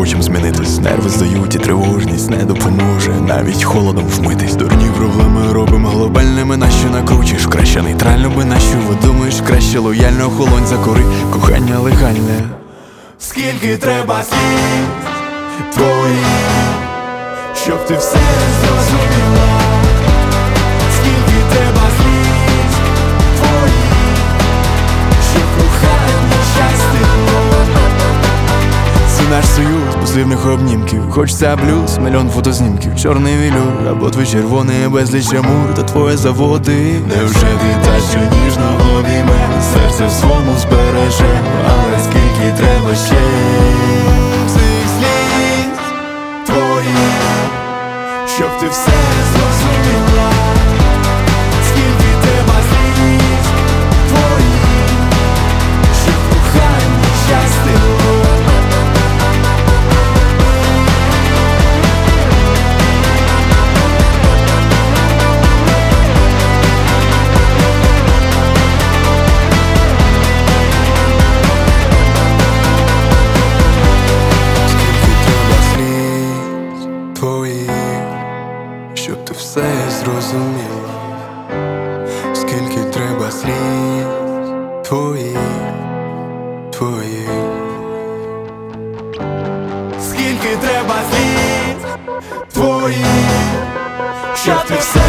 хочем змінитись. Нерви здають і тривожність не допоможе навіть холодом вмитись. Дурні проблеми робимо глобальними, нащо накручиш? Краще нейтрально би нащо видумаєш? Краще лояльно охолонь закори, кохання легальне. Скільки треба слів твоїх, щоб ти все зрозуміла? Скільки треба слів твоїх, щоб кохання щастило? Це наш союз позивних обнімків. Хочеться блюз, мільйон фотознімків. Чорний вілюр або твій червоний безліч амур та твоє заводи. Невже ти та, що ніжно обійме, серце в своєму збереже? Але скільки треба ще цих сліз твоїх, щоб ти все зрозуміла? Скільки треба сліз твоїх, щоб кохання щастило? Щоб ти все зрозуміла, скільки треба слів твоїх, Скільки треба слів твоїх, щоб ти все